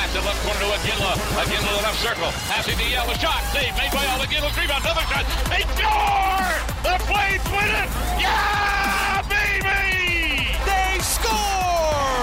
Pass to left corner to Iginla. Iginla to the left circle. Passing to Yell. A shot. Save made by All. Iginla. Rebound. Another shot. They score! The Flames win it! Yeah, baby! They score!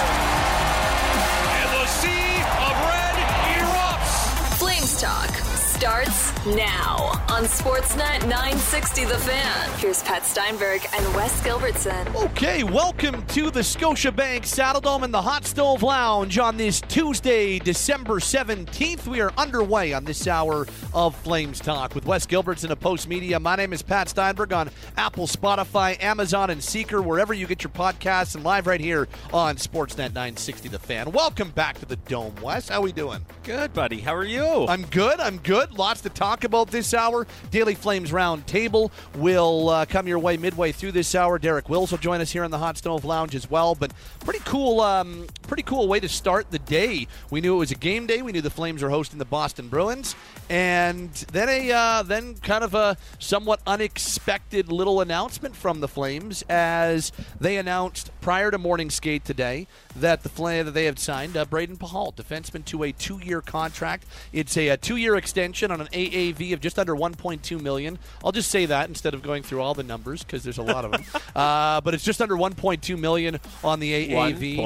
And the sea of red erupts. Flames Talk starts now on Sportsnet 960 The Fan. Here's Pat Steinberg and Wes Gilbertson. Okay, welcome to the Scotiabank Saddledome and the Hot Stove Lounge on this Tuesday, December 17th. We are underway on this hour of Flames Talk with Wes Gilbertson of Post Media. My name is Pat Steinberg on Apple, Spotify, Amazon, and Seeker, wherever you get your podcasts, and live right here on Sportsnet 960 The Fan. Welcome back to the Dome, Wes. How we doing? Good, buddy. How are you? I'm good. Lots to talk about this hour. Daily Flames Round Table will come your way midway through this hour. Derek Wills will join us here in the Hot Stove Lounge as well. But pretty cool way to start the day. We knew it was a game day. We knew the Flames were hosting the Boston Bruins, and then kind of a somewhat unexpected little announcement from the Flames as they announced prior to morning skate today that they have signed Braden Pahal, defenseman, to a 2-year contract. It's a 2-year extension on an AAV of just under $1.2 million. I'll just say that instead of going through all the numbers because there's a lot of them. But it's just under $1.2 million on the AAV.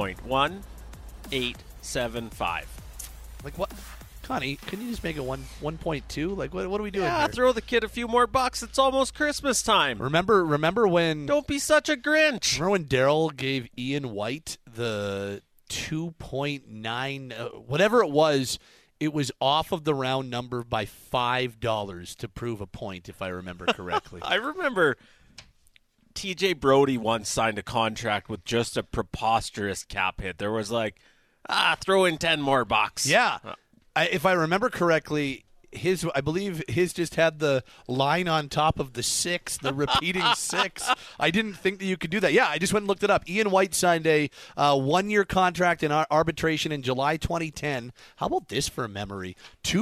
1.1875. Like what? Connie, can you just make it 1.2? Like what are we doing Yeah, here? throw the kid a few more bucks. It's almost Christmas time. Remember when? Don't be such a Grinch. Remember when Daryl gave Ian White the 2.9 whatever it was? It was off of the round number by $5 to prove a point, if I remember correctly. I remember TJ Brody once signed a contract with just a preposterous cap hit. There was like, throw in 10 more bucks. Yeah. If I remember correctly, I believe his just had the line on top of the 6, the repeating 6. I didn't think that you could do that. Yeah, I just went and looked it up. Ian White signed a 1-year contract in arbitration in July 2010. How about this for memory?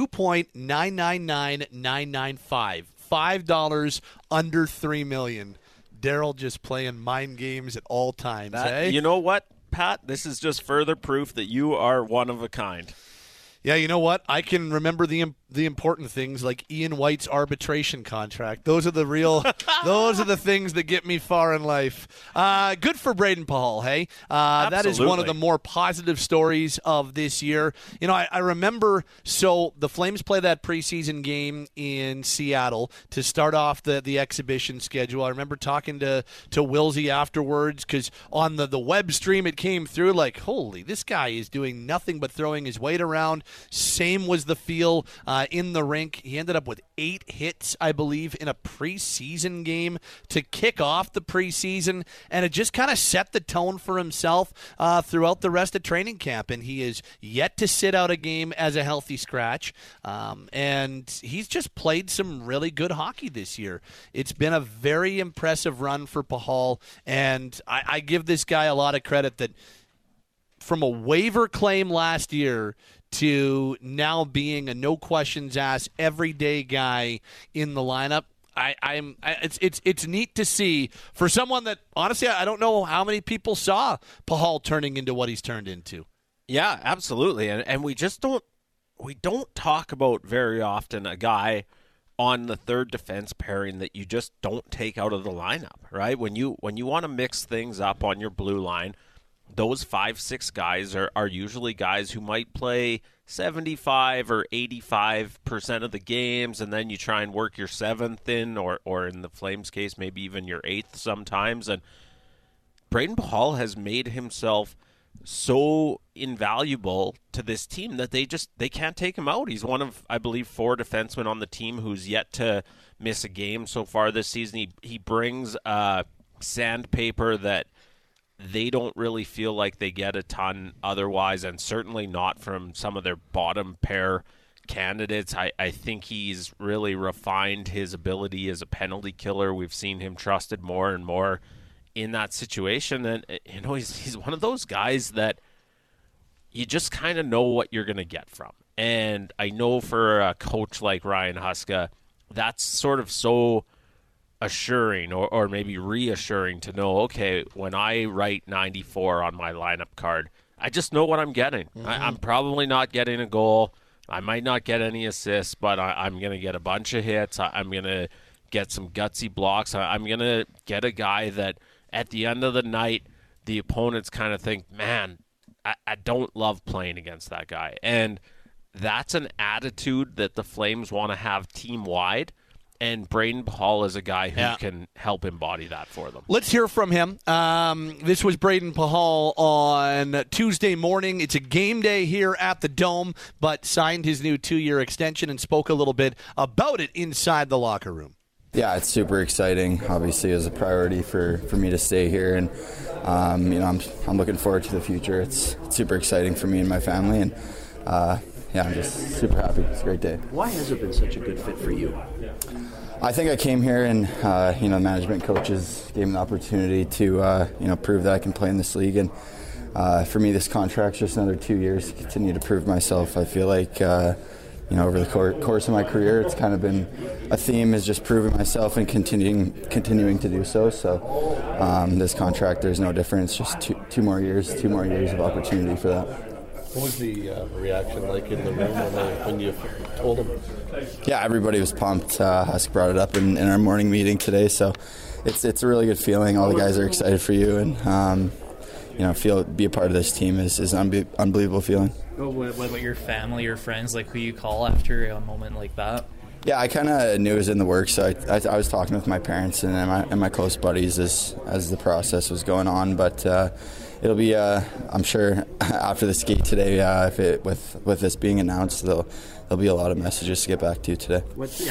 $2.999995. $5 under $3 million. Daryl just playing mind games at all times. You know what, Pat? This is just further proof that you are one of a kind. Yeah, you know what? I can remember the important things like Ian White's arbitration contract. Those are the things that get me far in life. Good for Braden Pahal, hey? That is one of the more positive stories of this year. You know, I remember, so the Flames play that preseason game in Seattle to start off the exhibition schedule. I remember talking to Wilsey afterwards because on the web stream it came through like, holy, this guy is doing nothing but throwing his weight around. Same was the feel in the rink. He ended up with 8 hits, I believe, in a preseason game to kick off the preseason, and it just kind of set the tone for himself throughout the rest of training camp, and he is yet to sit out a game as a healthy scratch, and he's just played some really good hockey this year. It's been a very impressive run for Pahal, and I give this guy a lot of credit that from a waiver claim last year to now being a no questions asked everyday guy in the lineup. It's neat to see for someone that honestly I don't know how many people saw Pahal turning into what he's turned into. Yeah, absolutely, and we don't talk about very often a guy on the third defense pairing that you just don't take out of the lineup, right? When you want to mix things up on your blue line, those 5-6 guys are usually guys who might play 75 or 85% of the games, and then you try and work your 7th in, or in the Flames case, maybe even your 8th sometimes. And Braden Pahal has made himself so invaluable to this team that they can't take him out. He's one of, I believe, 4 defensemen on the team who's yet to miss a game so far this season. He brings sandpaper that they don't really feel like they get a ton otherwise, and certainly not from some of their bottom pair candidates. I think he's really refined his ability as a penalty killer. We've seen him trusted more and more in that situation, and you know he's one of those guys that you just kind of know what you're going to get from. And I know for a coach like Ryan Huska, that's sort of so assuring or maybe reassuring to know, okay, when I write 94 on my lineup card, I just know what I'm getting. I'm probably not getting a goal. I might not get any assists, but I'm going to get a bunch of hits. I'm going to get some gutsy blocks. I'm going to get a guy that at the end of the night, the opponents kind of think, man, I don't love playing against that guy. And that's an attitude that the Flames want to have team-wide. And Brayden Pachal is a guy who can help embody that for them. Let's hear from him. This was Brayden Pachal on Tuesday morning. It's a game day here at the Dome, but signed his new 2-year extension and spoke a little bit about it inside the locker room. Yeah, it's super exciting. Obviously, it was a priority for me to stay here, and I'm looking forward to the future. It's super exciting for me and my family, and I'm just super happy. It's a great day. Why has it been such a good fit for you? I think I came here and management coaches gave me the opportunity to prove that I can play in this league, and for me, this contract's just another 2 years to continue to prove myself. I feel like over the course of my career, it's kind of been a theme is just proving myself and continuing to do so. So this contract, there's no difference. Just two more years of opportunity for that. What was the reaction like in the room when you told him? Yeah, everybody was pumped. Husk brought it up in our morning meeting today, so it's a really good feeling. All the guys are excited for you, and be a part of this team is an unbelievable feeling. What about your family or friends? Like, who you call after a moment like that? Yeah, I kind of knew it was in the works, so I was talking with my parents and my close buddies as the process was going on. But it'll be, I'm sure, after the skate today, with this being announced, there'll be a lot of messages to get back to today.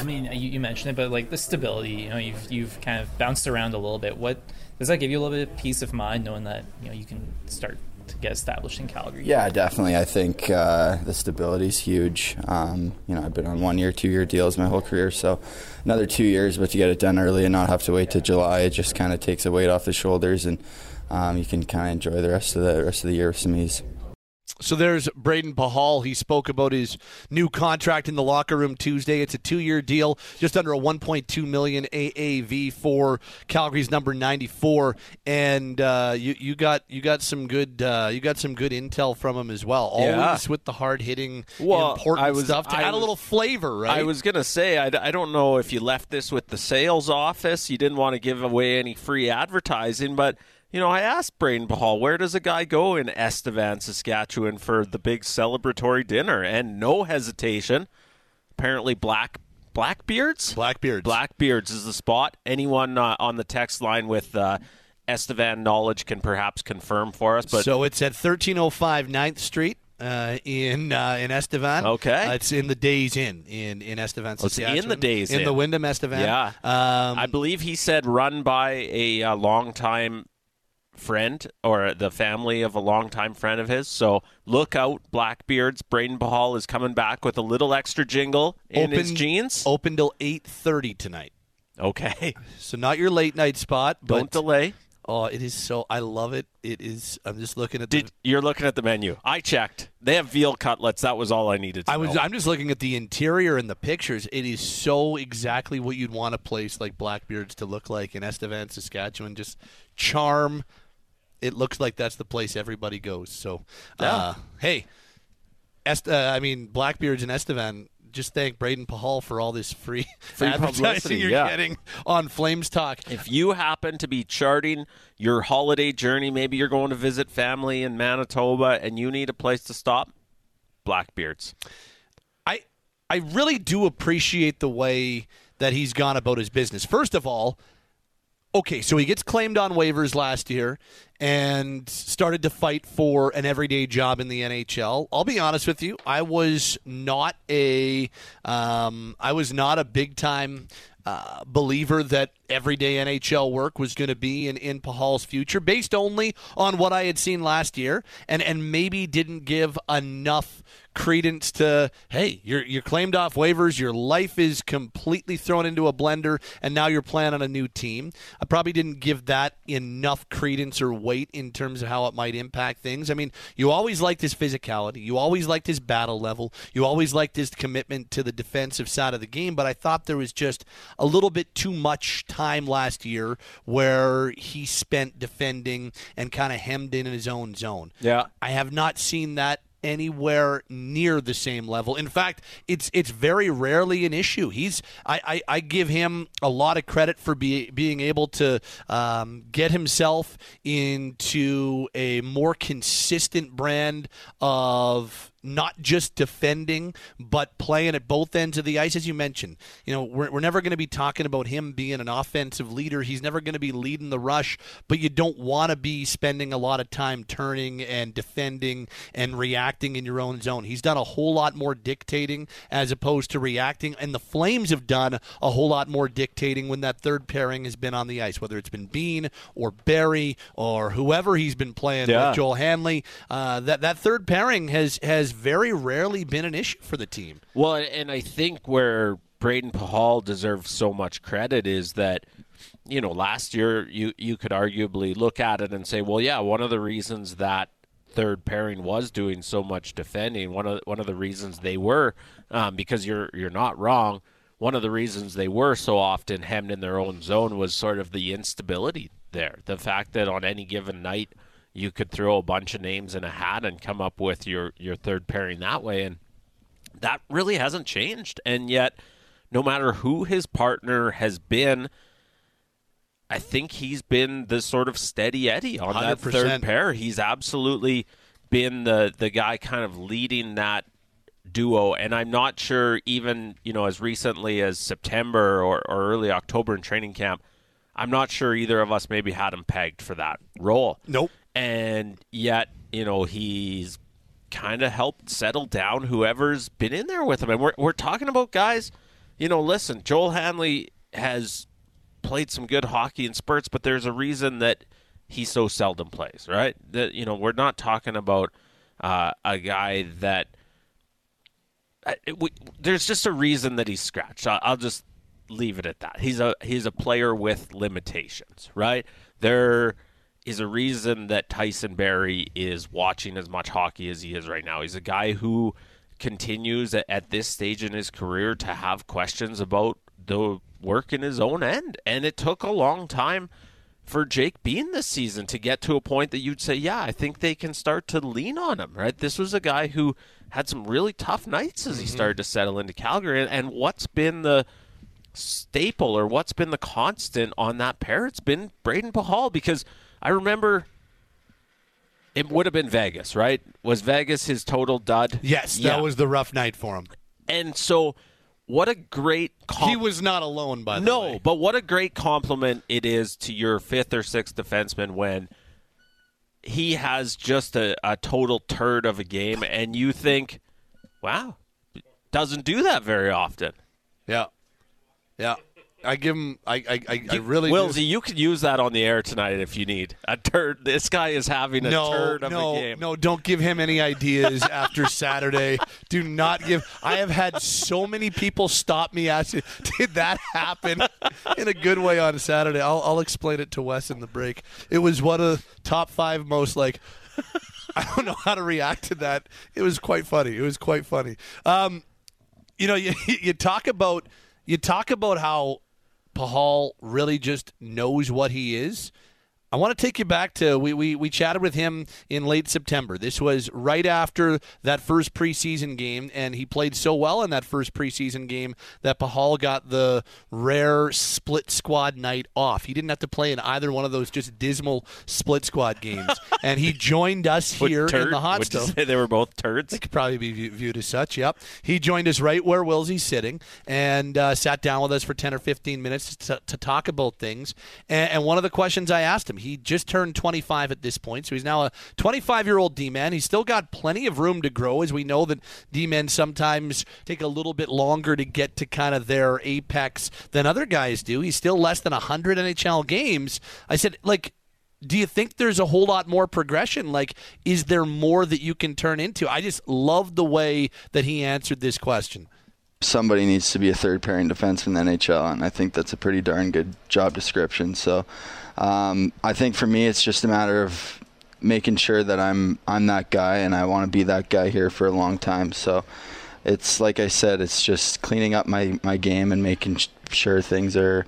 You mentioned it, but like the stability, you've kind of bounced around a little bit. What does that give you a little bit of peace of mind, knowing that you can start to get established in Calgary? Yeah, definitely. I think the stability is huge. I've been on 1 year, 2 year deals my whole career, so another 2 years, but to get it done early and not have to wait till July, it just kind of takes a weight off the shoulders, and you can kind of enjoy the rest of the year with some ease. So there's Brayden Pachal. He spoke about his new contract in the locker room Tuesday. It's a 2-year deal, just under a $1.2 million AAV for Calgary's number 94. And you got some good intel from him as well. Always with the hard hitting, important stuff to add a little flavor, right? I was gonna say I don't know if you left this with the sales office. You didn't want to give away any free advertising, but. I asked Brayden Pachal, where does a guy go in Estevan, Saskatchewan for the big celebratory dinner? And no hesitation. Apparently Blackbeards? Blackbeards is the spot. Anyone on the text line with Estevan knowledge can perhaps confirm for us. But so it's at 1305 9th Street. In Estevan. Okay. It's in the Days Inn in Estevan, Saskatchewan. It's in the Days Inn. In the Wyndham Estevan. Yeah. I believe he said run by a longtime friend or the family of a longtime friend of his. So look out, Blackbeards. Brayden Pachal is coming back with a little extra jingle in his jeans. Open till 8:30 tonight. Okay. So not your late night spot. Don't delay. Oh, it is so. I love it. It is. I'm just looking at. You're looking at the menu. I checked. They have veal cutlets. That was all I needed to know. I'm just looking at the interior and the pictures. It is so exactly what you'd want a place like Blackbeards to look like in Estevan, Saskatchewan. Just charm. It looks like that's the place everybody goes. So, hey, Blackbeards in Estevan. Just thank Brayden Pachal for all this free advertising you're getting on Flames Talk. If you happen to be charting your holiday journey, maybe you're going to visit family in Manitoba and you need a place to stop, Blackbeards. I really do appreciate the way that he's gone about his business. First of all, okay, so he gets claimed on waivers last year and started to fight for an everyday job in the NHL. I'll be honest with you, I was not a big-time believer that everyday NHL work was going to be in Pahal's future, based only on what I had seen last year, and maybe didn't give enough credence to, hey, you're claimed off waivers, your life is completely thrown into a blender, and now you're playing on a new team. I probably didn't give that enough credence or weight in terms of how it might impact things. I mean, you always liked his physicality. You always liked his battle level. You always liked his commitment to the defensive side of the game, but I thought there was just a little bit too much time last year where he spent defending and kind of hemmed in his own zone. Yeah. I have not seen that anywhere near the same level. In fact, it's very rarely an issue. I give him a lot of credit for being able to get himself into a more consistent brand of not just defending, but playing at both ends of the ice, as you mentioned. You know, we're never going to be talking about him being an offensive leader. He's never going to be leading the rush, but you don't want to be spending a lot of time turning and defending and reacting in your own zone. He's done a whole lot more dictating as opposed to reacting, and the Flames have done a whole lot more dictating when that third pairing has been on the ice, whether it's been Bean or Barry or whoever he's been playing with, Joel Hanley. That third pairing has very rarely been an issue for the team. Well, and I think where Braden Pahal deserves so much credit is that, you know, last year you could arguably look at it and say, well, yeah, one of the reasons that third pairing was doing so much defending, one of the reasons they were, because you're not wrong, one of the reasons they were so often hemmed in their own zone was sort of the instability there. The fact that on any given night you could throw a bunch of names in a hat and come up with your third pairing that way, and that really hasn't changed. And yet, no matter who his partner has been, I think he's been the sort of steady Eddie on 100%. That third pair. He's absolutely been the guy kind of leading that duo, and I'm not sure even, you know, as recently as September or early October in training camp, I'm not sure either of us maybe had him pegged for that role. Nope. And yet, you know, he's kind of helped settle down whoever's been in there with him. And we're talking about guys, you know, listen, Joel Hanley has played some good hockey in spurts, but there's a reason that he so seldom plays, right? That, you know, we're not talking about a guy that there's just a reason that he's scratched. I'll just leave it at that. He's a player with limitations, right? There is a reason that Tyson Barrie is watching as much hockey as he is right now. He's a guy who continues at this stage in his career to have questions about the work in his own end. And it took a long time for Jake Bean this season to get to a point that you'd say, yeah, I think they can start to lean on him, right? This was a guy who had some really tough nights as he started to settle into Calgary. And what's been the staple or what's been the constant on that pair? It's been Braden Pahal, because I remember it would have been Vegas, right? Was Vegas his total dud? Yes, that was the rough night for him. And so what a great he was not alone, by the way. No, but what a great compliment it is to your fifth or sixth defenseman when he has just a total turd of a game and you think, wow, doesn't do that very often. Yeah. Yeah. I give him. I really. Wilsey, you could use that on the air tonight if you need a turd. This guy is having a turd of a game. No, don't give him any ideas after Saturday. Do not give. I have had so many people stop me asking, "Did that happen?" in a good way on Saturday. I'll explain it to Wes in the break. It was one of the top 5 most like. I don't know how to react to that. It was quite funny. You know, you talk about how Pahal really just knows what he is. I want to take you back to we chatted with him in late September. This was right after that first preseason game, and he played so well in that first preseason game that Pahal got the rare split squad night off. He didn't have to play in either one of those just dismal split squad games, and he joined us here in the hot stove. Would you say they were both turds? They could probably be viewed as such, yep. He joined us right where Wilsey's sitting and sat down with us for 10 or 15 minutes to talk about things. And one of the questions I asked him, he just turned 25 at this point, so he's now a 25-year-old D-man. He's still got plenty of room to grow, as we know that D-men sometimes take a little bit longer to get to kind of their apex than other guys do. He's still less than 100 NHL games. I said, like, do you think there's a whole lot more progression? Like, is there more that you can turn into? I just love the way that he answered this question. Somebody needs to be a third pairing defenseman in the NHL, and I think that's a pretty darn good job description. So I think for me it's just a matter of making sure that I'm that guy, and I want to be that guy here for a long time. So it's like I said, it's just cleaning up my game and making sure things are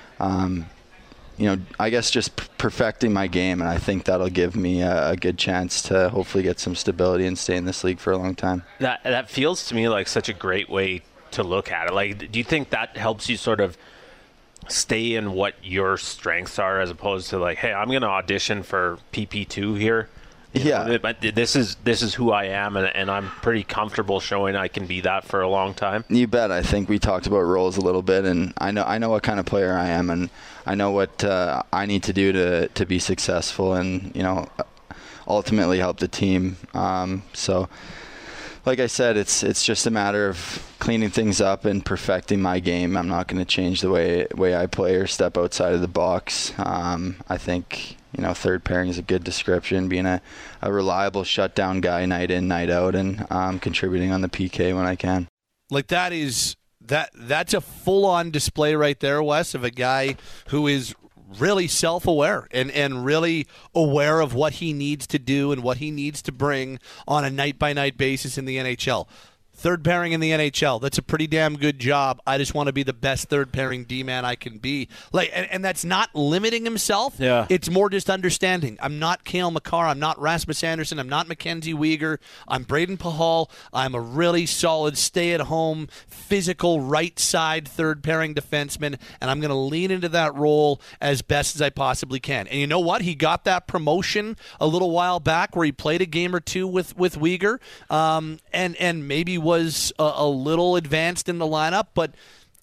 I guess just perfecting my game, and I think that'll give me a good chance to hopefully get some stability and stay in this league for a long time. That feels to me like such a great way to look at it. Like, do you think that helps you sort of stay in what your strengths are, as opposed to like, hey, I'm going to audition for PP2 here? But this is who I am, and I'm pretty comfortable showing I can be that for a long time. You bet. I think we talked about roles a little bit, and I know what kind of player I am, and I know what I need to do to be successful, and ultimately help the team. So, like I said, it's just a matter of cleaning things up and perfecting my game. I'm not going to change the way I play or step outside of the box. I think third pairing is a good description, being a reliable shutdown guy night in, night out, and contributing on the PK when I can. Like that's a full-on display right there, Wes, of a guy who is really self-aware and really aware of what he needs to do and what he needs to bring on a night-by-night basis in the NHL. Third pairing in the NHL, that's a pretty damn good job. I just want to be the best third pairing D-man I can be. And that's not limiting himself. Yeah. It's more just understanding. I'm not Cale Makar. I'm not Rasmus Anderson. I'm not Mackenzie Weegar. I'm Braden Pahal. I'm a really solid stay-at-home, physical, right-side third pairing defenseman, and I'm going to lean into that role as best as I possibly can. And you know what? He got that promotion a little while back where he played a game or two with Weegar, and maybe was a little advanced in the lineup, but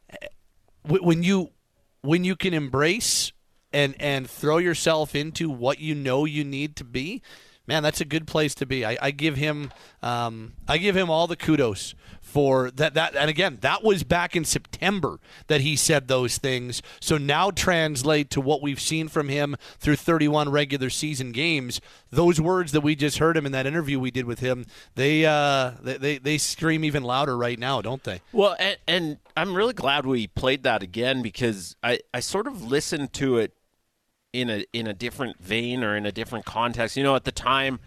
when you can embrace and throw yourself into what you know you need to be, man, that's a good place to be. I give him all the kudos for that. And again, that was back in September that he said those things. So now translate to what we've seen from him through 31 regular season games. Those words that we just heard him in that interview we did with him, they scream even louder right now, don't they? Well, and I'm really glad we played that again, because I sort of listened to it in a different vein or in a different context. At the time,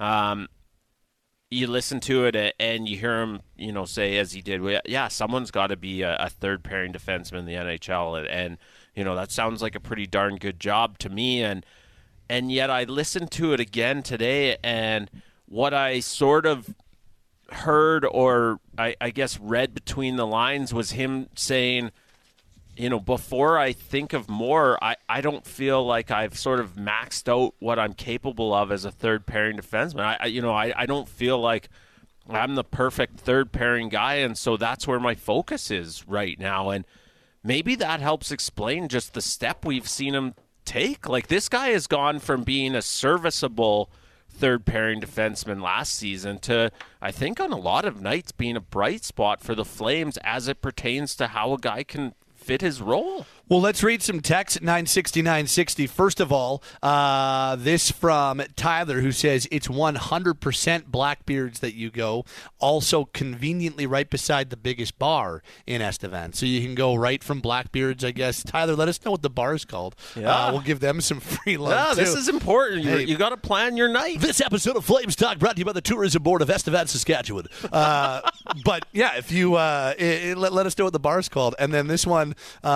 you listen to it and you hear him, say, as he did, yeah, someone's got to be a third pairing defenseman in the NHL, and that sounds like a pretty darn good job to me. And yet I listened to it again today, and what I sort of heard, or I guess read between the lines, was him saying, before I think of more, I don't feel like I've sort of maxed out what I'm capable of as a third pairing defenseman. I don't feel like I'm the perfect third pairing guy, and so that's where my focus is right now. And maybe that helps explain just the step we've seen him take. Like, this guy has gone from being a serviceable third pairing defenseman last season to, I think on a lot of nights, being a bright spot for the Flames as it pertains to how a guy can fit his role. Well, let's read some text at 960-960. First of all, this from Tyler, who says it's 100% Blackbeard's that you go. Also conveniently right beside the biggest bar in Estevan. So you can go right from Blackbeard's, I guess. Tyler, let us know what the bar is called. Yeah. We'll give them some free love, too. This is important. Hey, you got to plan your night. This episode of Flames Talk brought to you by the Tourism Board of Estevan, Saskatchewan. But, yeah, if you let us know what the bar is called. And then this one...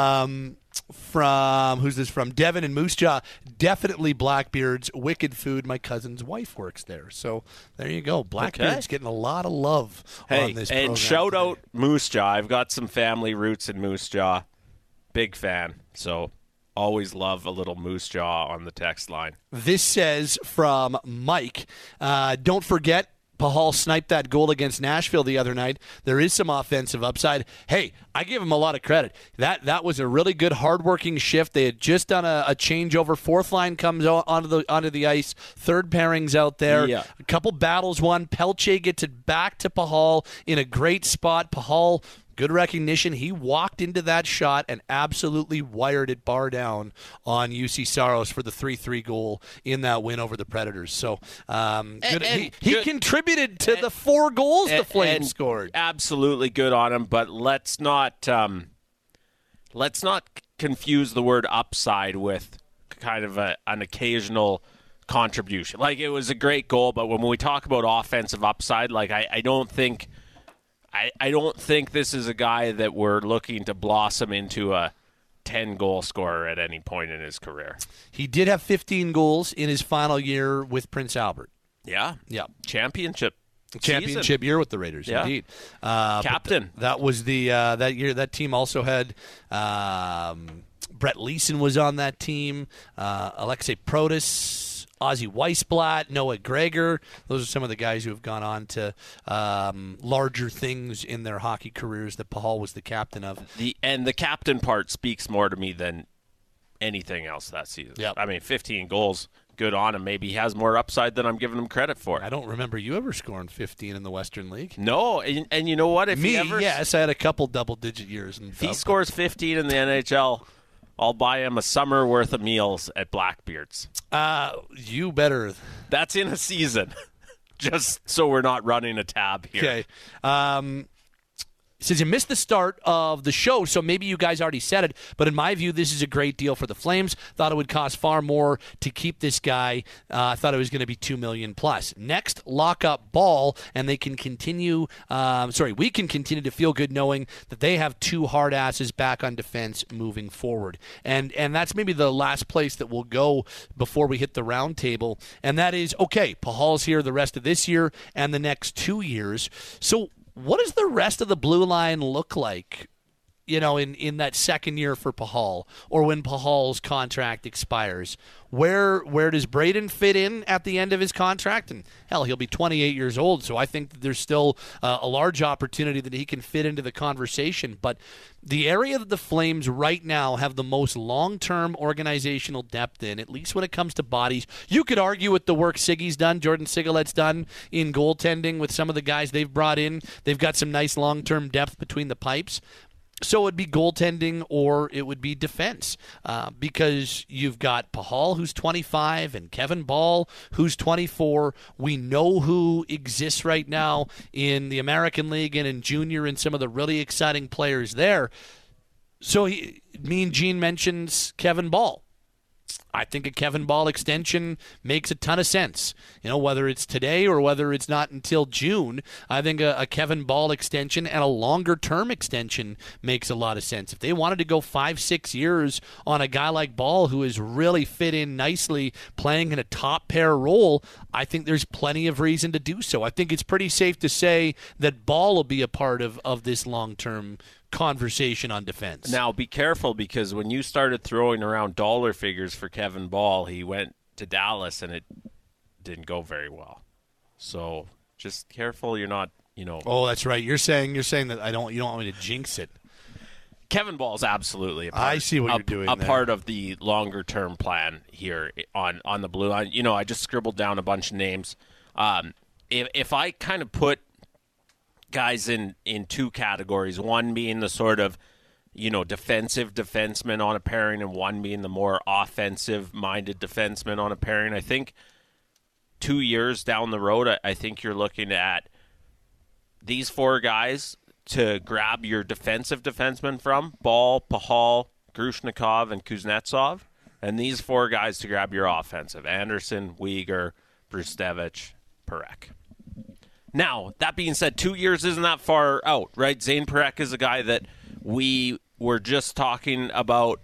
who's this from? Devin and Moose Jaw. Definitely Blackbeard's. Wicked food. My cousin's wife works there. So there you go. Blackbeard's getting a lot of love on this program. And shout today. out Moose Jaw. I've got some family roots in Moose Jaw. Big fan. So always love a little Moose Jaw on the text line. This says from Mike, don't forget, Pahal sniped that goal against Nashville the other night. There is some offensive upside. Hey, I give him a lot of credit. That was a really good, hardworking shift. They had just done a changeover. Fourth line comes onto the ice. Third pairings out there. Yeah. A couple battles won. Pelche gets it back to Pahal in a great spot. Pahal good recognition. He walked into that shot and absolutely wired it bar down on UC Saros for the 3-3 goal in that win over the Predators. So he contributed to the 4 goals the Flames scored. Absolutely good on him, but let's not confuse the word upside with kind of an occasional contribution. Like, it was a great goal, but when we talk about offensive upside, like I don't think this is a guy that we're looking to blossom into a 10-goal scorer at any point in his career. He did have 15 goals in his final year with Prince Albert. Yeah. Championship year with the Raiders, indeed. Captain. That was the that year. That team also had Brett Leeson was on that team. Alexei Protas, Ozzy Weisblatt, Noah Gregor. Those are some of the guys who have gone on to larger things in their hockey careers that Pahal was the captain of. The captain part speaks more to me than anything else that season. Yep. I mean, 15 goals. Good on him. Maybe he has more upside than I'm giving him credit for. I don't remember you ever scoring 15 in the Western League. No, and you know what? Yes, I had a couple double-digit years. If he scores 15 in the NHL, I'll buy him a summer worth of meals at Blackbeard's. You better. That's in a season, just so we're not running a tab here. Okay. Says you missed the start of the show, so maybe you guys already said it, but in my view, this is a great deal for the Flames. Thought it would cost far more to keep this guy. Thought it was going to be $2 million plus. Next, lock up Ball, and they can continue. We can continue to feel good knowing that they have 2 hard asses back on defense moving forward, and that's maybe the last place that we'll go before we hit the round table, and that is okay. Pahal's here the rest of this year and the next 2 years, so. What does the rest of the blue line look like, in that second year for Pahal, or when Pahal's contract expires? Where does Braden fit in at the end of his contract? And hell, he'll be 28 years old, so I think that there's still a large opportunity that he can fit into the conversation. But the area that the Flames right now have the most long-term organizational depth in, at least when it comes to bodies, you could argue with the work Siggy's done, Jordan Sigalet's done in goaltending with some of the guys they've brought in. They've got some nice long-term depth between the pipes. So it would be goaltending or it would be defense because you've got Pahal, who's 25, and Kevin Ball, who's 24. We know who exists right now in the American League and in junior and some of the really exciting players there. So me and Gene mentions Kevin Ball. I think a Kevin Ball extension makes a ton of sense. Whether it's today or whether it's not until June, I think a Kevin Ball extension and a longer-term extension makes a lot of sense. If they wanted to go 5-6 years on a guy like Ball who has really fit in nicely playing in a top-pair role, I think there's plenty of reason to do so. I think it's pretty safe to say that Ball will be a part of this long-term conversation on defense. Now, be careful, because when you started throwing around dollar figures for Kevin Ball, he went to Dallas and it didn't go very well. So just careful you're not, Oh, that's right. You're saying that you don't want me to jinx it. Kevin Ball is absolutely a part, I see what you're doing a there. part of the longer term plan here on the blue line. I just scribbled down a bunch of names. If I kind of put guys in 2 categories, one being the sort of defensive defenseman on a pairing, and one being the more offensive minded defenseman on a pairing. I think 2 years down the road, I think you're looking at these 4 guys to grab your defensive defenseman from: Ball, Pahal, Grushnikov, and Kuznetsov, and these 4 guys to grab your offensive: Anderson, Weegar, Brustevich, Parekh. Now, that being said, 2 years isn't that far out, right? Zane Parekh is a guy that we were just talking about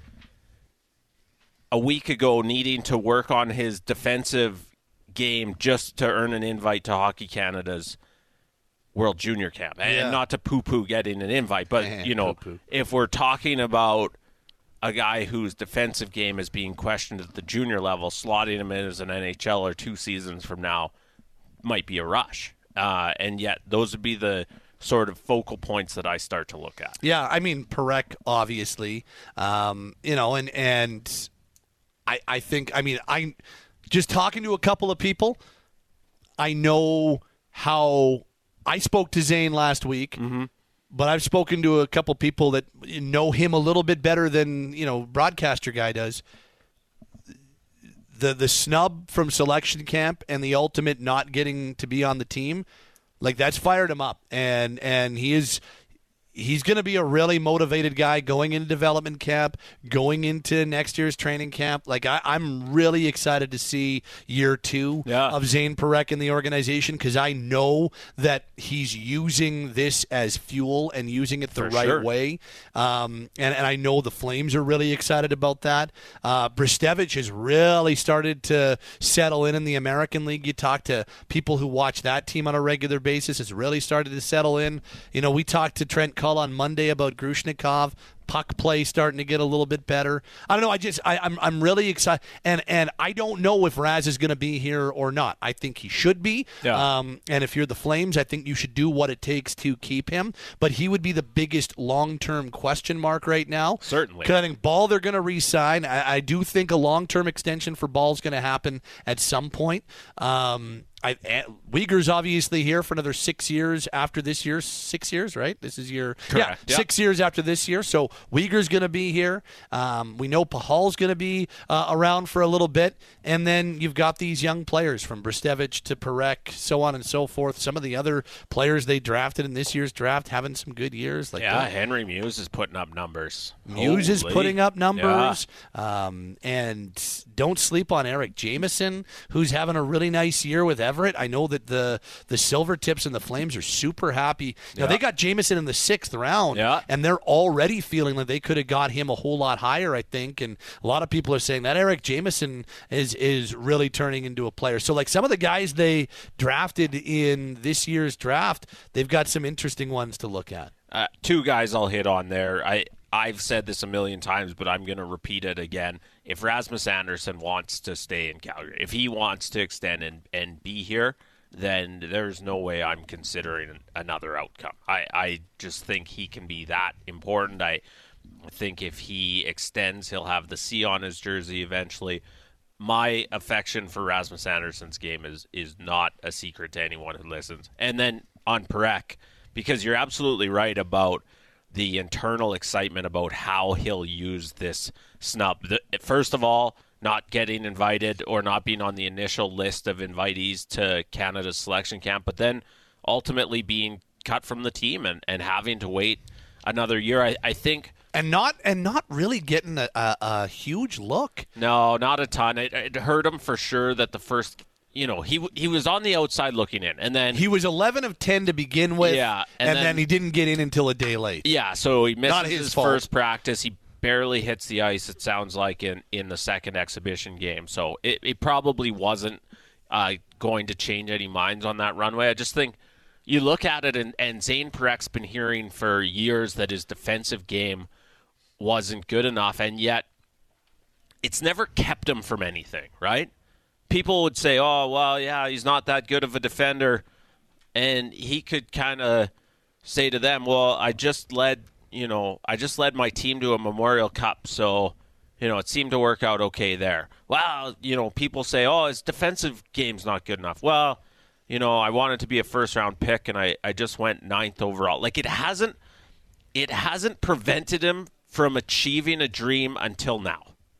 a week ago needing to work on his defensive game just to earn an invite to Hockey Canada's World Junior Camp. And not to poo-poo getting an invite, but, if we're talking about a guy whose defensive game is being questioned at the junior level, slotting him in as an NHLer 2 seasons from now might be a rush. And yet those would be the sort of focal points that I start to look at. Yeah, I mean, Parekh, obviously, and I think, I just talking to a couple of people, I know how I spoke to Zane last week. Mm-hmm. but I've spoken to a couple people that know him a little bit better than, broadcaster guy does. The snub from selection camp and the ultimate not getting to be on the team, like, that's fired him up. And he's going to be a really motivated guy going into development camp, going into next year's training camp. Like, I'm really excited to see year 2 of Zane Parekh in the organization, because I know that he's using this as fuel and using it the right way. And I know the Flames are really excited about that. Bristevich has really started to settle in the American League. You talk to people who watch that team on a regular basis. It's really started to settle in. We talked to Trent on Monday about Grushnikov. Puck play starting to get a little bit better. I don't know. I'm really excited, and I don't know if Raz is going to be here or not. I think he should be. Yeah. And if you're the Flames, I think you should do what it takes to keep him. But he would be the biggest long-term question mark right now. Certainly. Because I think Ball they're going to re-sign. I do think a long-term extension for Ball is going to happen at some point. Uyghur's obviously here for another 6 years after this year. 6 years, right? This is year. Correct. Yeah, 6 years after this year. So Uyghur's going to be here. We know Pahal's going to be around for a little bit. And then you've got these young players from Bristevich to Parekh, so on and so forth. Some of the other players they drafted in this year's draft having some good years. Henry Muse is putting up numbers. Muse is putting up numbers. Yeah. And don't sleep on Eric Jameson, who's having a really nice year with Everett. I know that the Silvertips and the Flames are super happy. They got Jameson in the 6th round, and they're already feeling like they could have got him a whole lot higher, I think. And a lot of people are saying that Eric Jameson is really turning into a player. So, like, some of the guys they drafted in this year's draft, they've got some interesting ones to look at. 2 guys I'll hit on there. I've said this a million times, but I'm going to repeat it again. If Rasmus Andersson wants to stay in Calgary, if he wants to extend and be here, then there's no way I'm considering another outcome. I just think he can be that important. I think if he extends, he'll have the C on his jersey eventually. My affection for Rasmus Andersson's game is not a secret to anyone who listens. And then on Parekh, because you're absolutely right about the internal excitement about how he'll use this snub. First of all, not getting invited or not being on the initial list of invitees to Canada's selection camp, but then ultimately being cut from the team and having to wait another year. I think... And not really getting a huge look. No, not a ton. It hurt him for sure that the first... he was on the outside looking in, and then he was 11 of 10 to begin with. Yeah, and then he didn't get in until a day late. Yeah, so he misses his fault. First practice. He barely hits the ice. It sounds like in the second exhibition game. So it probably wasn't going to change any minds on that runway. I just think you look at it, and Zane Parech's been hearing for years that his defensive game wasn't good enough, and yet it's never kept him from anything, right? People would say, oh, well, yeah, he's not that good of a defender. And he could kind of say to them, well, I just led my team to a Memorial Cup, so, it seemed to work out okay there. Well, people say, oh, his defensive game's not good enough. Well, I wanted to be a first-round pick, and I just went 9th overall. Like, it hasn't prevented him from achieving a dream until now.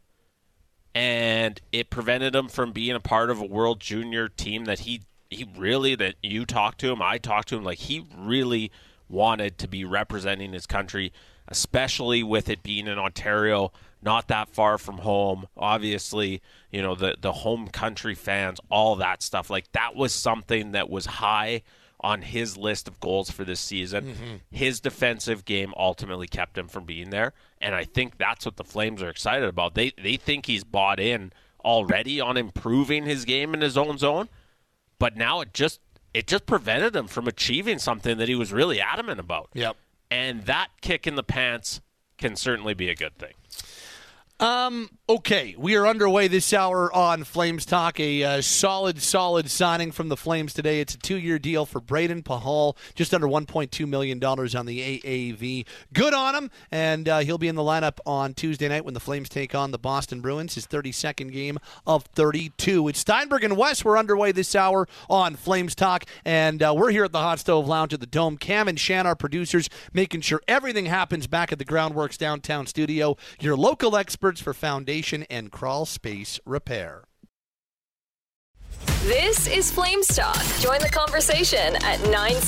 And it prevented him from being a part of a World Junior team that he really, that you talked to him, I talked to him, like he really wanted to be representing his country, especially with it being in Ontario, not that far from home. Obviously, the home country fans, all that stuff. Like that was something that was high on his list of goals for this season. Mm-hmm. His defensive game ultimately kept him from being there, and I think that's what the Flames are excited about. They think he's bought in already on improving his game in his own zone, but now it just prevented him from achieving something that he was really adamant about. Yep. And that kick in the pants can certainly be a good thing. Okay, we are underway this hour on Flames Talk. A solid signing from the Flames today. It's a 2-year deal for Brayden Pachal, just under $1.2 million on the AAV. Good on him, and he'll be in the lineup on Tuesday night when the Flames take on the Boston Bruins, his 32nd game of 32. It's Steinberg and West. We're underway this hour on Flames Talk, and we're here at the Hot Stove Lounge at the Dome. Cam and Shan, our producers, making sure everything happens back at the Groundworks downtown studio. Your local experts for foundation and crawl space repair. This is Flames Talk. Join the conversation at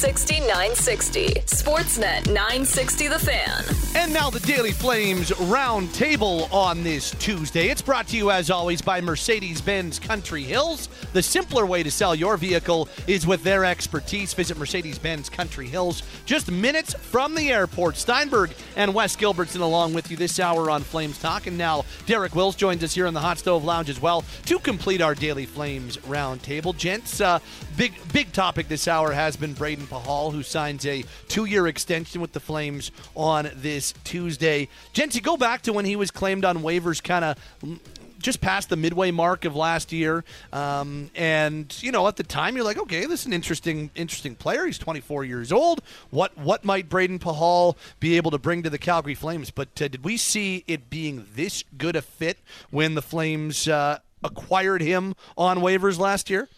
960-960. Sportsnet 960 The Fan. And now the Daily Flames Roundtable on this Tuesday. It's brought to you, as always, by Mercedes-Benz Country Hills. The simpler way to sell your vehicle is with their expertise. Visit Mercedes-Benz Country Hills, just minutes from the airport. Steinberg and Wes Gilbertson along with you this hour on Flames Talk. And now Derek Wills joins us here in the Hot Stove Lounge as well to complete our Daily Flames Roundtable. Gents, big topic this hour has been Brayden Pachal, who signs a 2-year extension with the Flames on this Tuesday. Gents, you go back to when he was claimed on waivers kind of just past the midway mark of last year. And, you know, at the time you're like, okay, this is an interesting player. He's 24 years old. What might Brayden Pachal be able to bring to the Calgary Flames? But did we see it being this good a fit when the Flames acquired him on waivers last year?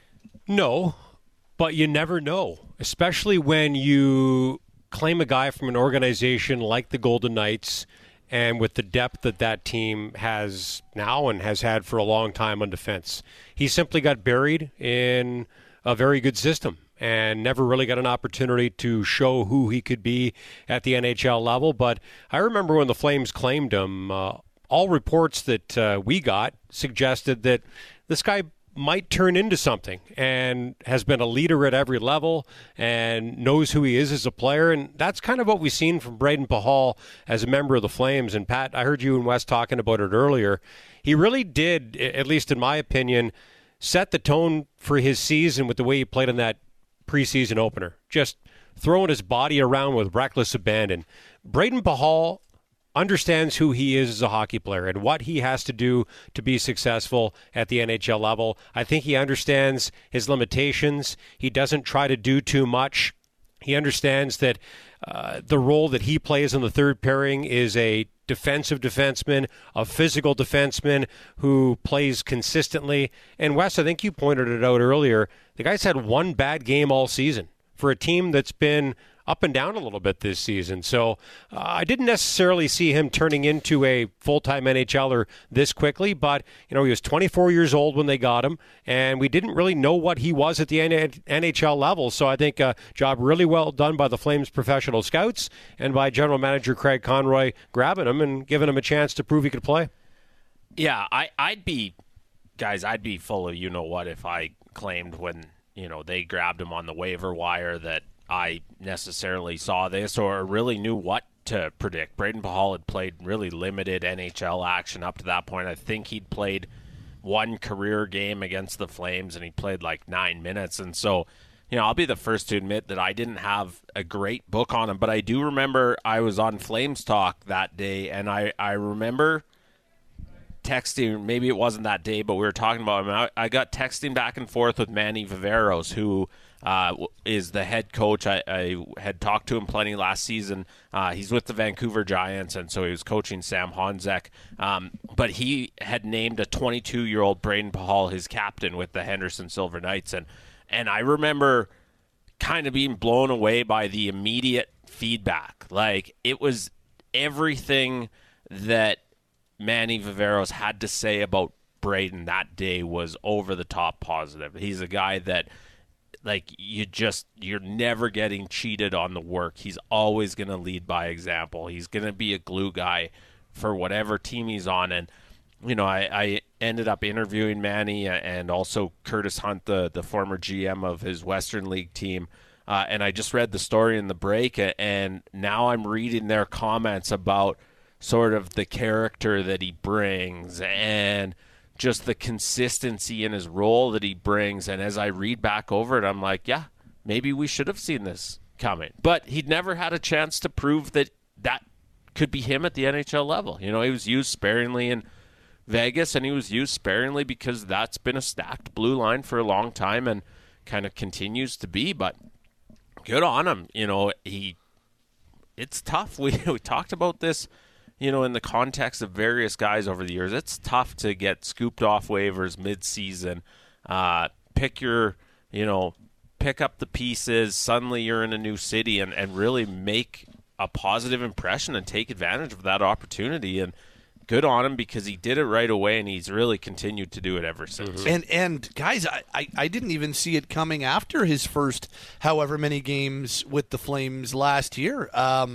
No, but you never know, especially when you claim a guy from an organization like the Golden Knights and with the depth that team has now and has had for a long time on defense. He simply got buried in a very good system and never really got an opportunity to show who he could be at the NHL level. But I remember when the Flames claimed him, all reports that we got suggested that this guy might turn into something and has been a leader at every level and knows who he is as a player. And that's kind of what we've seen from Brayden Pachal as a member of the Flames. And Pat, I heard you and Wes talking about it earlier. He really did, at least in my opinion, set the tone for his season with the way he played in that preseason opener. Just throwing his body around with reckless abandon. Brayden Pachal understands who he is as a hockey player and what he has to do to be successful at the NHL level. I think he understands his limitations. He doesn't try to do too much. He understands that the role that he plays in the third pairing is a defensive defenseman, a physical defenseman who plays consistently. And Wes, I think you pointed it out earlier, the guy's had one bad game all season for a team that's been up and down a little bit this season. So I didn't necessarily see him turning into a full-time NHLer this quickly, but he was 24 years old when they got him, and we didn't really know what he was at the NHL level. So I think a job really well done by the Flames professional scouts and by general manager Craig Conroy grabbing him and giving him a chance to prove he could play. Yeah, I'd be full of you-know-what if I claimed when they grabbed him on the waiver wire that I necessarily saw this or really knew what to predict. Brayden Pachal had played really limited NHL action up to that point. I think he'd played one career game against the Flames, and he played like 9 minutes. And so, I'll be the first to admit that I didn't have a great book on him, but I do remember I was on Flames Talk that day, and I remember texting, maybe it wasn't that day, but we were talking about him. I got texting back and forth with Manny Viveros, who is the head coach. I had talked to him plenty last season. He's with the Vancouver Giants, and so he was coaching Sam Honzek. But he had named a 22-year-old Brayden Pachal his captain with the Henderson Silver Knights. And I remember kind of being blown away by the immediate feedback. Like, it was everything that Manny Viveros had to say about Brayden that day was over the top positive. He's a guy that, like, you're never getting cheated on the work. He's always going to lead by example. He's going to be a glue guy for whatever team he's on. And, I ended up interviewing Manny and also Curtis Hunt, the former GM of his Western League team. And I just read the story in the break, and now I'm reading their comments about sort of the character that he brings and just the consistency in his role that he brings. And as I read back over it, I'm like, yeah, maybe we should have seen this coming. But he'd never had a chance to prove that could be him at the NHL level. He was used sparingly in Vegas, and he was used sparingly because that's been a stacked blue line for a long time and kind of continues to be. But good on him. It's tough. We talked about this, in the context of various guys over the years. It's tough to get scooped off waivers mid-season. Pick up the pieces. Suddenly you're in a new city and really make a positive impression and take advantage of that opportunity. And good on him because he did it right away, and he's really continued to do it ever since. And guys, I didn't even see it coming after his first however many games with the Flames last year.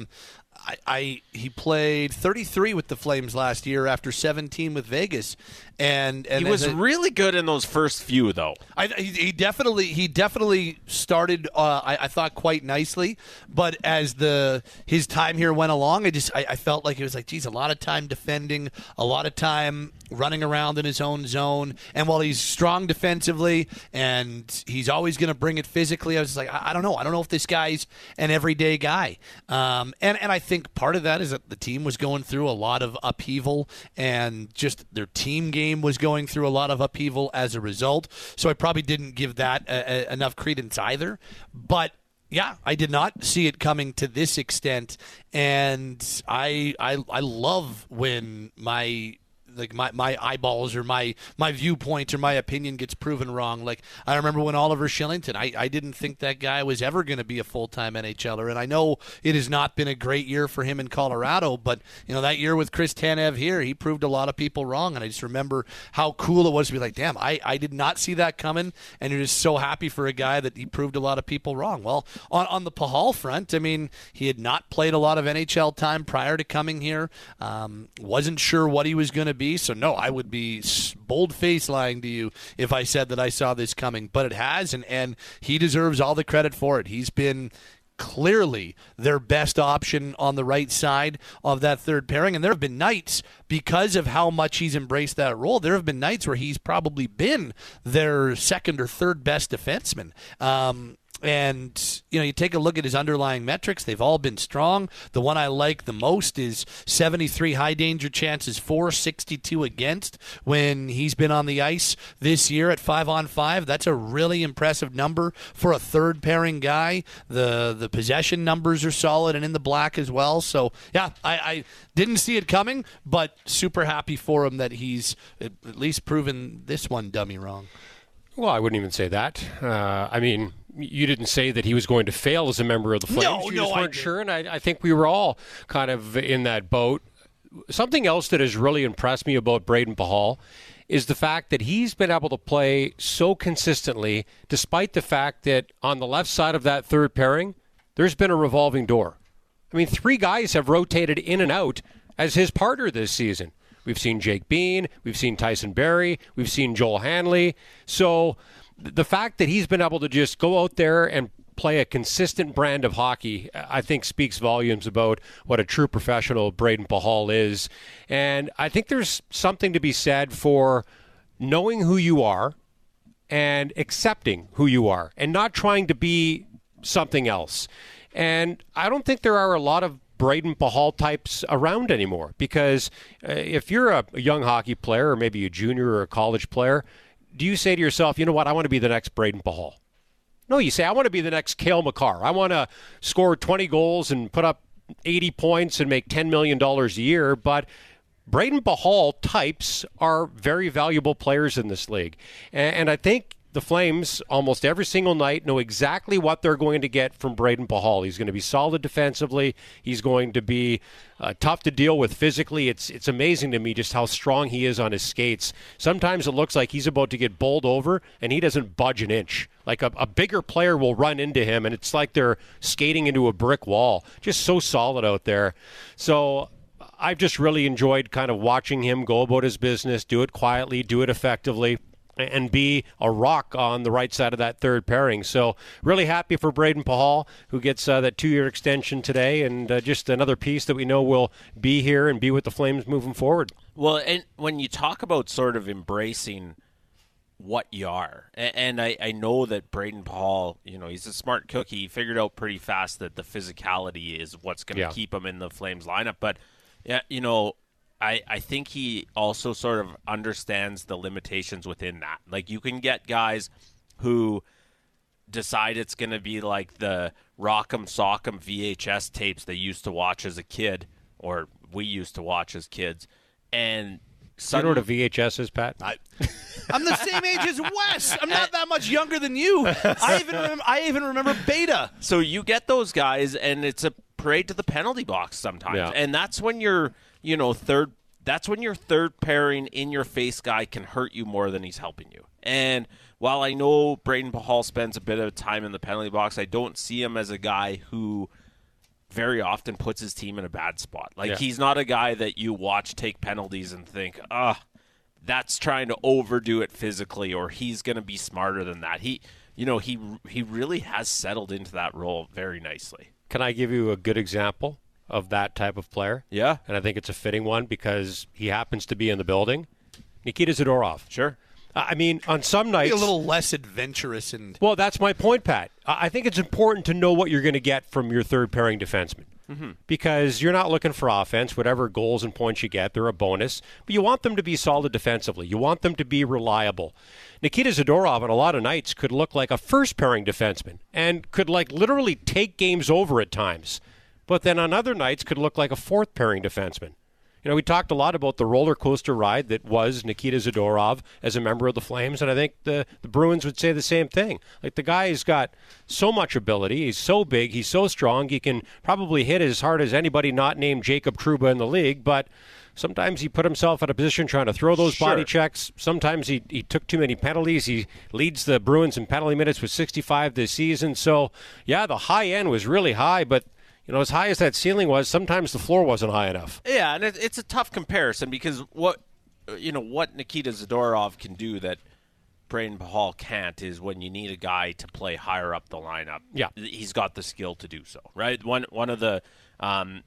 He played 33 with the Flames last year after 17 with Vegas, and he was really good in those first few, though. He definitely started. I thought quite nicely, but as his time here went along, I felt like it was like, geez, a lot of time defending, a lot of time running around in his own zone. And while he's strong defensively and he's always going to bring it physically, I was like, I don't know. I don't know if this guy's an everyday guy. And I think part of that is that the team was going through a lot of upheaval, and just their team game was going through a lot of upheaval as a result. So I probably didn't give that enough credence either. But yeah, I did not see it coming to this extent, and I love when my eyeballs or my viewpoint or my opinion gets proven wrong. Like, I remember when Oliver Shillington, I didn't think that guy was ever going to be a full-time NHLer, and I know it has not been a great year for him in Colorado, but that year with Chris Tanev here, he proved a lot of people wrong, and I just remember how cool it was to be like, damn, I did not see that coming, and you're just so happy for a guy that he proved a lot of people wrong. Well, on the Pahal front, he had not played a lot of NHL time prior to coming here, wasn't sure what he was going to be. So, no, I would be bold-faced lying to you if I said that I saw this coming. But it has, and he deserves all the credit for it. He's been clearly their best option on the right side of that third pairing. And there have been nights, because of how much he's embraced that role, there have been nights where he's probably been their second or third best defenseman. And, you take a look at his underlying metrics. They've all been strong. The one I like the most is 73 high danger chances for, 62 against when he's been on the ice this year at 5-on-5. That's a really impressive number for a third pairing guy. The possession numbers are solid and in the black as well. So, yeah, I didn't see it coming, but super happy for him that he's at least proven this one dummy wrong. Well, I wouldn't even say that. You didn't say that he was going to fail as a member of the Flames. You just weren't sure, and I think we were all kind of in that boat. Something else that has really impressed me about Brayden Pahal is the fact that he's been able to play so consistently, despite the fact that on the left side of that third pairing, there's been a revolving door. 3 guys have rotated in and out as his partner this season. We've seen Jake Bean, we've seen Tyson Barrie, we've seen Joel Hanley. So the fact that he's been able to just go out there and play a consistent brand of hockey, I think speaks volumes about what a true professional Brayden Pahal is. And I think there's something to be said for knowing who you are and accepting who you are and not trying to be something else. And I don't think there are a lot of Brayden Pahal types around anymore, because if you're a young hockey player or maybe a junior or a college player, do you say to yourself, you know what, I want to be the next Brayden Pahal? No, you say, I want to be the next Cale Makar. I want to score 20 goals and put up 80 points and make $10 million a year. But Brayden Pahal types are very valuable players in this league. And I think the Flames, almost every single night, know exactly what they're going to get from Brayden Pahal. He's going to be solid defensively. He's going to be tough to deal with physically. It's amazing to me just how strong he is on his skates. Sometimes it looks like he's about to get bowled over, and he doesn't budge an inch. Like a bigger player will run into him, and it's like they're skating into a brick wall. Just so solid out there. So I've just really enjoyed kind of watching him go about his business, do it quietly, do it effectively, and be a rock on the right side of that third pairing. So really happy for Brayden Pahal, who gets that 2-year extension today, and just another piece that we know will be here and be with the Flames moving forward. Well, and when you talk about sort of embracing what you are. And I know that Braden Paul, he's a smart cookie. He figured out pretty fast that the physicality is what's going to keep him in the Flames lineup. But, yeah, I think he also sort of understands the limitations within that. Like, you can get guys who decide it's going to be like the Rock'em Sock'em VHS tapes they used to watch as a kid, or we used to watch as kids, and you know what a VHS is, Pat? I'm the same age as Wes. I'm not that much younger than you. I even remember Beta. So you get those guys, and it's a parade to the penalty box sometimes, and that's when you're third. That's when your third pairing in your face guy can hurt you more than he's helping you. And while I know Braden Pahal spends a bit of time in the penalty box, I don't see him as a guy who very often puts his team in a bad spot. Like, he's not a guy that you watch take penalties and think, that's trying to overdo it physically, or he's going to be smarter than that. He really has settled into that role very nicely. Can I give you a good example of that type of player? Yeah. And I think it's a fitting one because he happens to be in the building. Nikita Zadorov. Sure. I mean, on some nights... a little less adventurous. Well, that's my point, Pat. I think it's important to know what you're going to get from your third-pairing defenseman. Mm-hmm. Because you're not looking for offense. Whatever goals and points you get, they're a bonus. But you want them to be solid defensively. You want them to be reliable. Nikita Zadorov on a lot of nights could look like a first-pairing defenseman and could literally take games over at times. But then on other nights could look like a fourth-pairing defenseman. We talked a lot about the roller coaster ride that was Nikita Zadorov as a member of the Flames, and I think the Bruins would say the same thing. Like, the guy's got so much ability. He's so big. He's so strong. He can probably hit as hard as anybody not named Jacob Trouba in the league, but sometimes he put himself in a position trying to throw those body checks. Sometimes he took too many penalties. He leads the Bruins in penalty minutes with 65 this season. So, yeah, the high end was really high, but as high as that ceiling was, sometimes the floor wasn't high enough. Yeah, and it's a tough comparison because what Nikita Zadorov can do that Braden Pahal can't is when you need a guy to play higher up the lineup. Yeah, he's got the skill to do so. Right. One of the I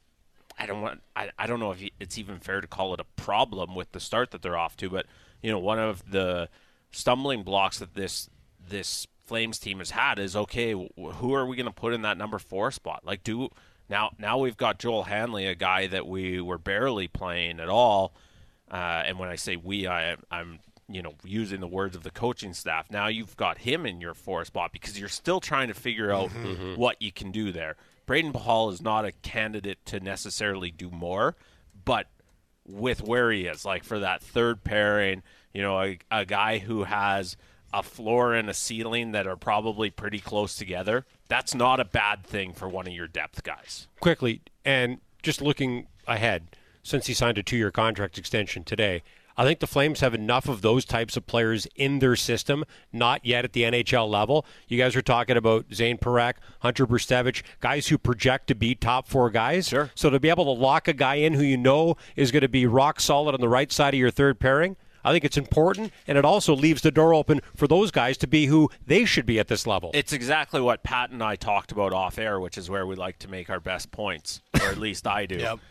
don't know if it's even fair to call it a problem with the start that they're off to, but one of the stumbling blocks that this Flames team has had is, okay, who are we going to put in that number 4 spot? Like, now we've got Joel Hanley, a guy that we were barely playing at all. And when I say we, I'm using the words of the coaching staff. Now you've got him in your 4 spot because you're still trying to figure out what you can do there. Braden Pahal is not a candidate to necessarily do more, but with where he is, like for that third pairing, a guy who has a floor and a ceiling that are probably pretty close together, that's not a bad thing for one of your depth guys. Quickly, and just looking ahead, since he signed a 2-year contract extension today, I think the Flames have enough of those types of players in their system, not yet at the NHL level. You guys are talking about Zane Parekh, Hunter Brzustevich, guys who project to be top 4 guys. Sure. So to be able to lock a guy in who is going to be rock solid on the right side of your third pairing, I think it's important, and it also leaves the door open for those guys to be who they should be at this level. It's exactly what Pat and I talked about off air, which is where we like to make our best points, or at least I do. Yep.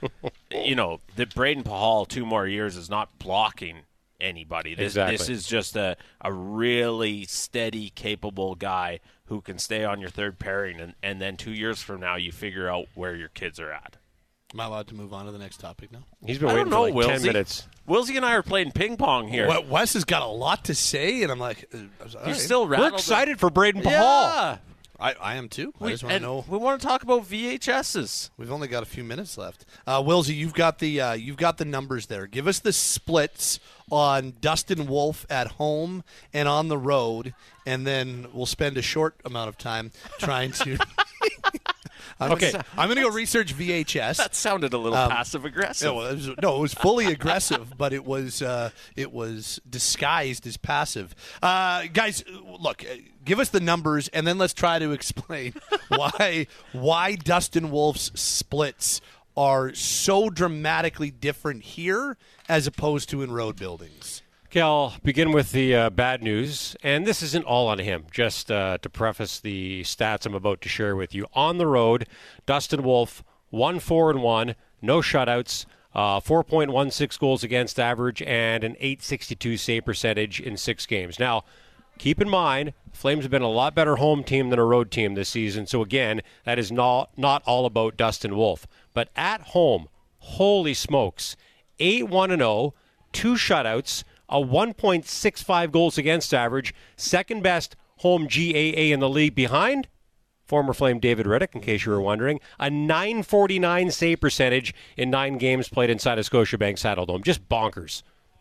The Braden Pahal 2 more years is not blocking anybody. This is just a really steady, capable guy who can stay on your third pairing, and then 2 years from now you figure out where your kids are at. Am I allowed to move on to the next topic now? He's been waiting for 10 minutes. Willsey and I are playing ping pong here. Well, Wes has got a lot to say, and I'm like, you're still rattled. We're excited for Braden Pahal. Yeah. I am too. I just want to know. We want to talk about VHSs. We've only got a few minutes left. Willsey, you've got the numbers there. Give us the splits on Dustin Wolf at home and on the road, and then we'll spend a short amount of time trying to. I'm going to go research VHS. That sounded a little passive-aggressive. It was fully aggressive, but it was disguised as passive. Guys, look, give us the numbers, and then let's try to explain why Dustin Wolf's splits are so dramatically different here as opposed to in road buildings. Okay, I'll begin with the bad news, and this isn't all on him, just to preface the stats I'm about to share with you. On the road, Dustin Wolf, 1-4-1, no shutouts, 4.16 goals against average, and an .862 save percentage in 6 games. Now, keep in mind, Flames have been a lot better home team than a road team this season. So again, that is not all about Dustin Wolf. But at home, holy smokes, 8-1-0, 2 shutouts, a 1.65 goals against average, second best home GAA in the league behind former Flame David Riddick, in case you were wondering, a .949 save percentage in 9 games played inside of Scotiabank Saddledome. Just bonkers.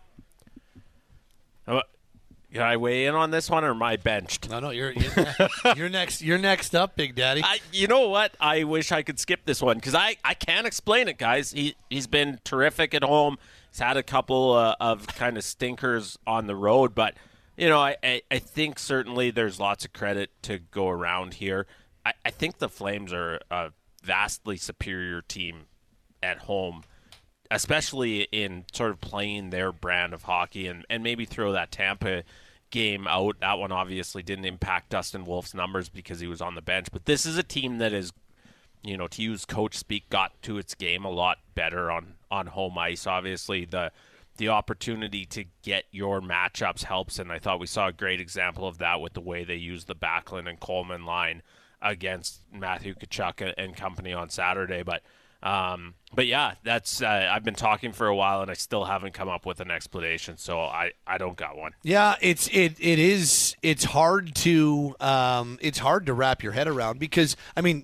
Can I weigh in on this one, or am I benched? No, you're next. You're next up, Big Daddy. You know what? I wish I could skip this one because I can't explain it, guys. He's been terrific at home. He's had a couple of kind of stinkers on the road, but I think certainly there's lots of credit to go around here. I think the Flames are a vastly superior team at home, especially in sort of playing their brand of hockey, and maybe throw that Tampa game out. That one obviously didn't impact Dustin Wolf's numbers because he was on the bench. But this is a team that is, to use coach speak, got to its game a lot better on home ice. Obviously, the opportunity to get your matchups helps, and I thought we saw a great example of that with the way they used the Backlund and Coleman line against Matthew Tkachuk and company on Saturday. But yeah, that's I've been talking for a while and I still haven't come up with an explanation, so I don't got one. Yeah, it's hard to wrap your head around because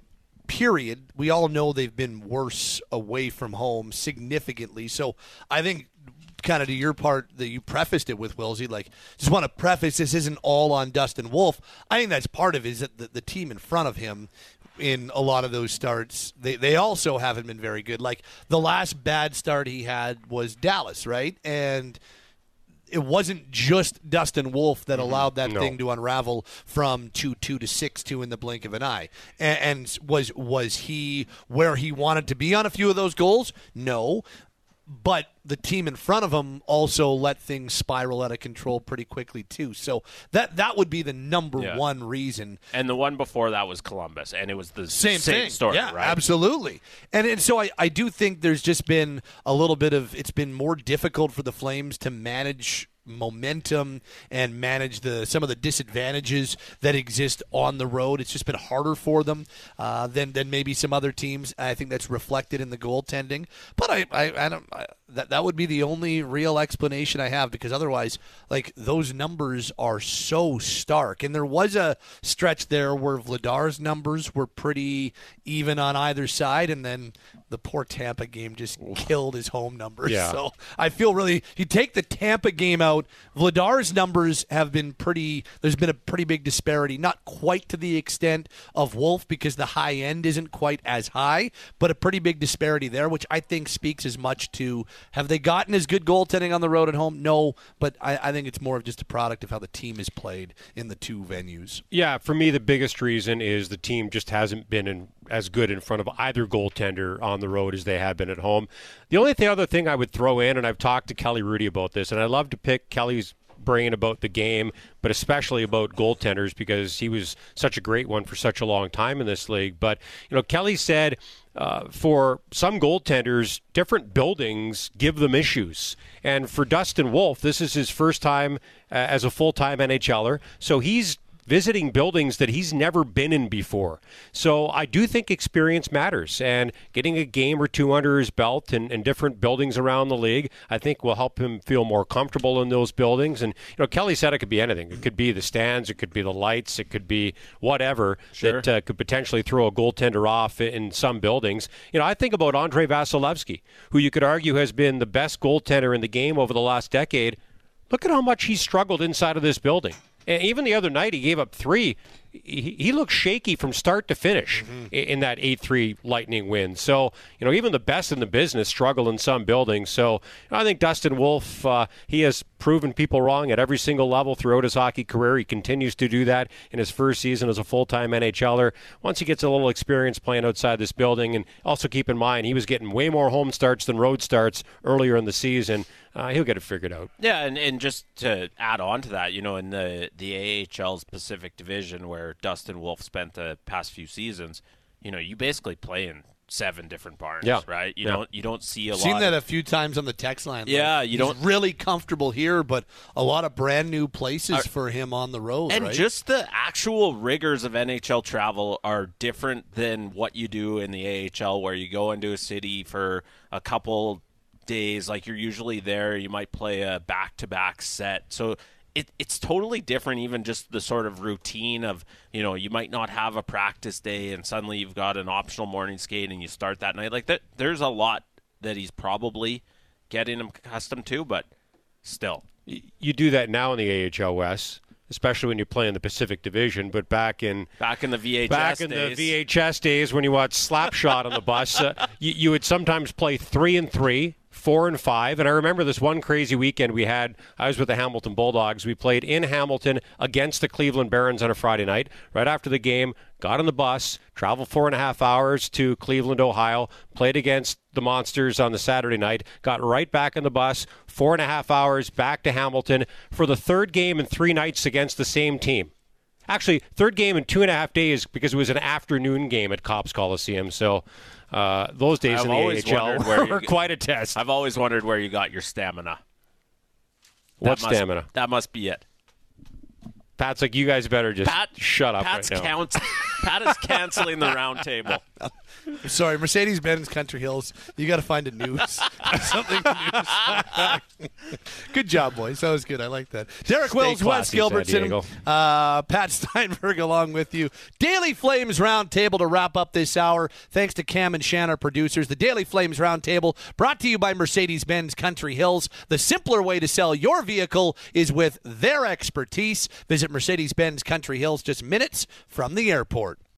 period, we all know they've been worse away from home significantly. So I think, kind of to your part that you prefaced it with, Wilsey, just want to preface this isn't all on Dustin Wolf. I think that's part of it, is that the team in front of him in a lot of those starts, they also haven't been very good. Like the last bad start he had was Dallas, right? And it wasn't just Dustin Wolf that allowed that thing to unravel from 2-2 to 6-2 in the blink of an eye. And was he where he wanted to be on a few of those goals? No. But the team in front of him also let things spiral out of control pretty quickly too. So that would be the number one reason. And the one before that was Columbus, and it was the same story, yeah, right? Absolutely. And so I do think there's just been a little bit of, it's been more difficult for the Flames to manage momentum and manage some of the disadvantages that exist on the road. It's just been harder for them than maybe some other teams. I think that's reflected in the goaltending. But I don't. That would be the only real explanation I have, because otherwise, those numbers are so stark. And there was a stretch there where Vladar's numbers were pretty even on either side, and then the poor Tampa game just killed his home numbers. Yeah. So I feel really, you take the Tampa game out, Vladar's numbers have been there's been a pretty big disparity, not quite to the extent of Wolf because the high end isn't quite as high, but a pretty big disparity there, which I think speaks as much to, have they gotten as good goaltending on the road at home? No, but I think it's more of just a product of how the team is played in the two venues. Yeah, for me, the biggest reason is the team just hasn't been as good in front of either goaltender on the road as they have been at home. The only other thing I would throw in, and I've talked to Kelly Rudy about this, and I love to pick Kelly's brain about the game, but especially about goaltenders because he was such a great one for such a long time in this league. But, Kelly said for some goaltenders, different buildings give them issues. And for Dustin Wolf, this is his first time as a full-time NHLer, so he's visiting buildings that he's never been in before. So I do think experience matters, and getting a game or two under his belt in different buildings around the league, I think will help him feel more comfortable in those buildings. And, Kelly said it could be anything. It could be the stands, it could be the lights, it could be whatever that could potentially throw a goaltender off in some buildings. I think about Andrei Vasilevsky, who you could argue has been the best goaltender in the game over the last decade. Look at how much he struggled inside of this building. And even the other night, he gave up 3. He looked shaky from start to finish in that 8-3 Lightning win. So, even the best in the business struggle in some buildings. So, I think Dustin Wolf, he has proven people wrong at every single level throughout his hockey career. He continues to do that in his first season as a full-time NHLer. Once he gets a little experience playing outside this building, and also keep in mind, he was getting way more home starts than road starts earlier in the season. He'll get it figured out. Yeah, and just to add on to that, in the AHL's Pacific Division, where Dustin Wolf spent the past few seasons, you basically play in 7 different barns, Yeah. right? You don't see a lot. Seen that a few times on the text line. Yeah, he's really comfortable here, but a lot of brand new places for him on the road. And right? just the actual rigors of NHL travel are different than what you do in the AHL, where you go into a city for a couple days. Like, you're usually there, you might play a back-to-back set. So it's totally different, even just the sort of routine of, you might not have a practice day and suddenly you've got an optional morning skate and you start that night. Like, that, there's a lot that he's probably getting accustomed to, but still. You do that now in the AHL West, especially when you play in the Pacific Division, but back in the VHS days when you watched Slapshot on the bus, you would sometimes play 3-3, 4-5, and I remember this one crazy weekend I was with the Hamilton Bulldogs. We played in Hamilton against the Cleveland Barons on a Friday night. Right after the game, got on the bus, traveled 4.5 hours to Cleveland, Ohio, played against the Monsters on the Saturday night, got right back on the bus, 4.5 hours back to Hamilton for the third game in 3 nights against the same team. Actually, third game in 2.5 days because it was an afternoon game at Copps Coliseum. So those days in the AHL were quite a test. I've always wondered where you got your stamina. Stamina? That must be it. Pat's like, you guys better just shut up right now. Pat is canceling the round table. Sorry, Mercedes-Benz Country Hills. You got to find a news. Something news. Good job, boys. That was good. I like that. Derek Wills, Wes Gilbertson, Pat Steinberg along with you. Daily Flames Roundtable to wrap up this hour. Thanks to Cam and Shan, our producers. The Daily Flames Roundtable brought to you by Mercedes-Benz Country Hills. The simpler way to sell your vehicle is with their expertise. Visit Mercedes-Benz Country Hills, just minutes from the airport.